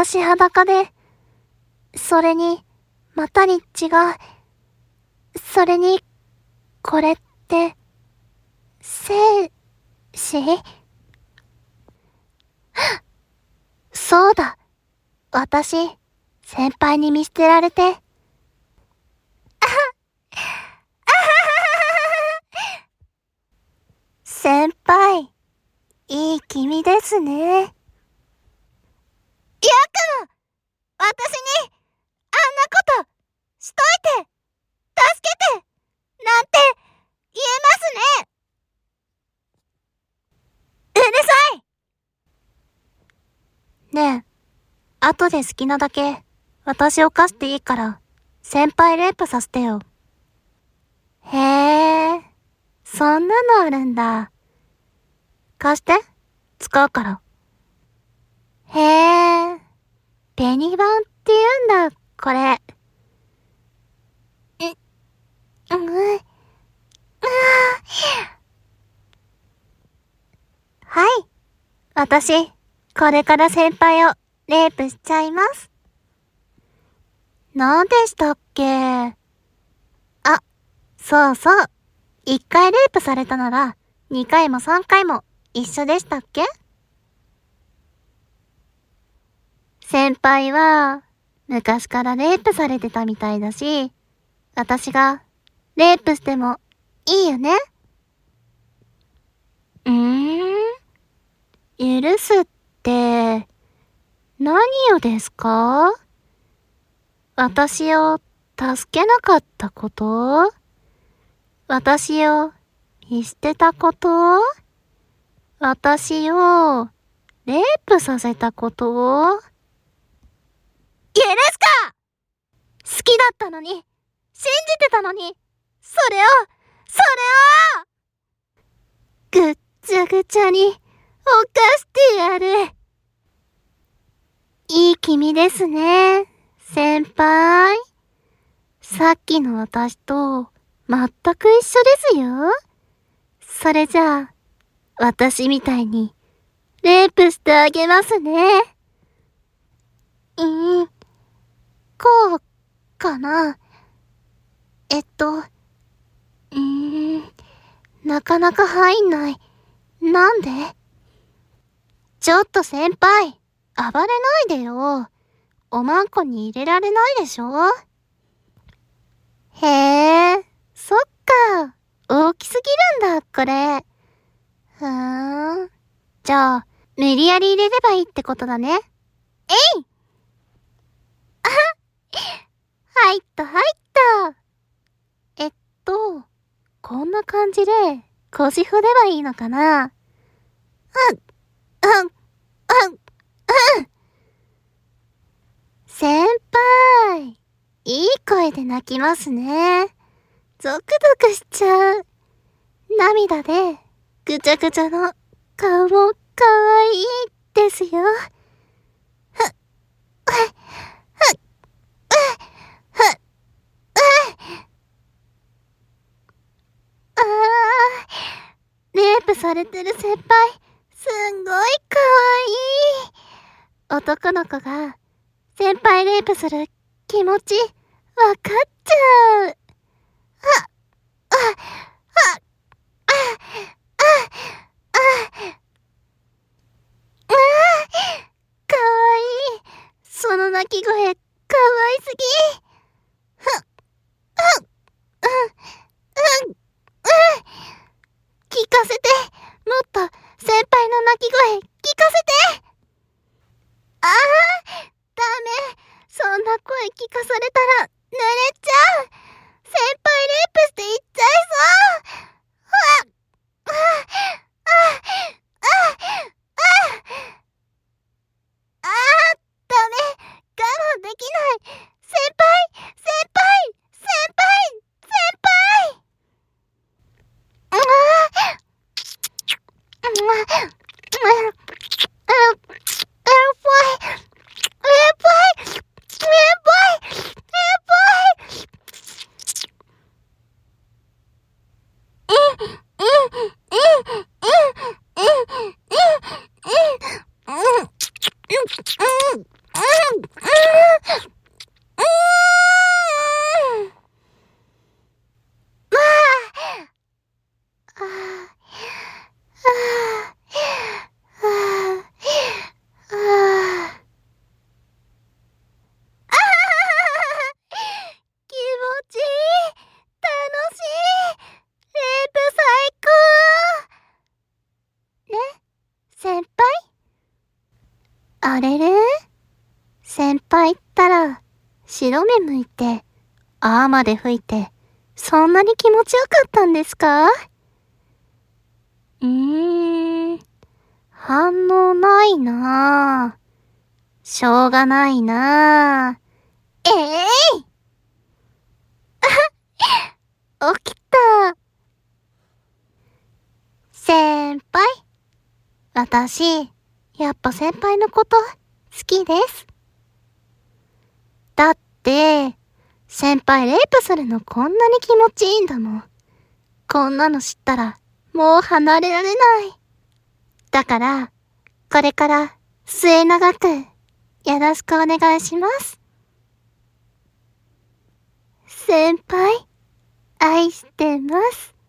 私裸で、それに、またに血が、それに、これって、生死？そうだ。私、先輩に見捨てられて。先輩、いい君ですね。やかも、私に、あんなこと、しといて、助けて、なんて、言えますね。うるさい。ねえ、後で好きなだけ、私を貸していいから、先輩レイプさせてよ。へえ、そんなのあるんだ。貸して、使うから。へえ、紅版って言うんだ、これ。はい。私、これから先輩をレイプしちゃいます。何でしたっけ？あ、そうそう。1回レイプされたなら、2回も3回も一緒でしたっけ？先輩は、昔からレイプされてたみたいだし、私が、レイプしても、いいよね？許すって、何をですか？私を助けなかったこと？私を見捨てたこと？私をレイプさせたこと？許すか！好きだったのに、信じてたのに、それをぐっちゃぐちゃに犯してやる。いい君ですね、先輩。さっきの私と全く一緒ですよ。それじゃあ、私みたいにレイプしてあげますね。こうかな。なかなか入んない。なんで？ちょっと先輩、暴れないでよ。おまんこに入れられないでしょ？へえ、そっか。大きすぎるんだ、これ。じゃあ、無理やり入れればいいってことだね。えい！入った入った。こんな感じで腰振ればいいのかな？先輩、いい声で泣きますね。ゾクゾクしちゃう。涙でぐちゃぐちゃの顔もかわいいですよ。レイプされてる先輩、すんごいかわいい。男の子が先輩レイプする気持ちわかっちゃう。かわいい。その泣き声、かわいすぎ。聞かせて。もっと先輩の泣き声聞かせて。ダメ。そんな声聞かされたら濡れちゃう。先輩レイプしていっちゃいそう。ダメ。我慢できない。先輩あれれ？先輩ったら、白目向いて、あーまで吹いて、そんなに気持ちよかったんですか？反応ないなぁ。しょうがないなぁ。起きた。先輩。私、やっぱ先輩のこと好きです。だって、先輩レイプするのこんなに気持ちいいんだもん。こんなの知ったら、もう離れられない。だから、これから末永くよろしくお願いします。先輩、愛してます。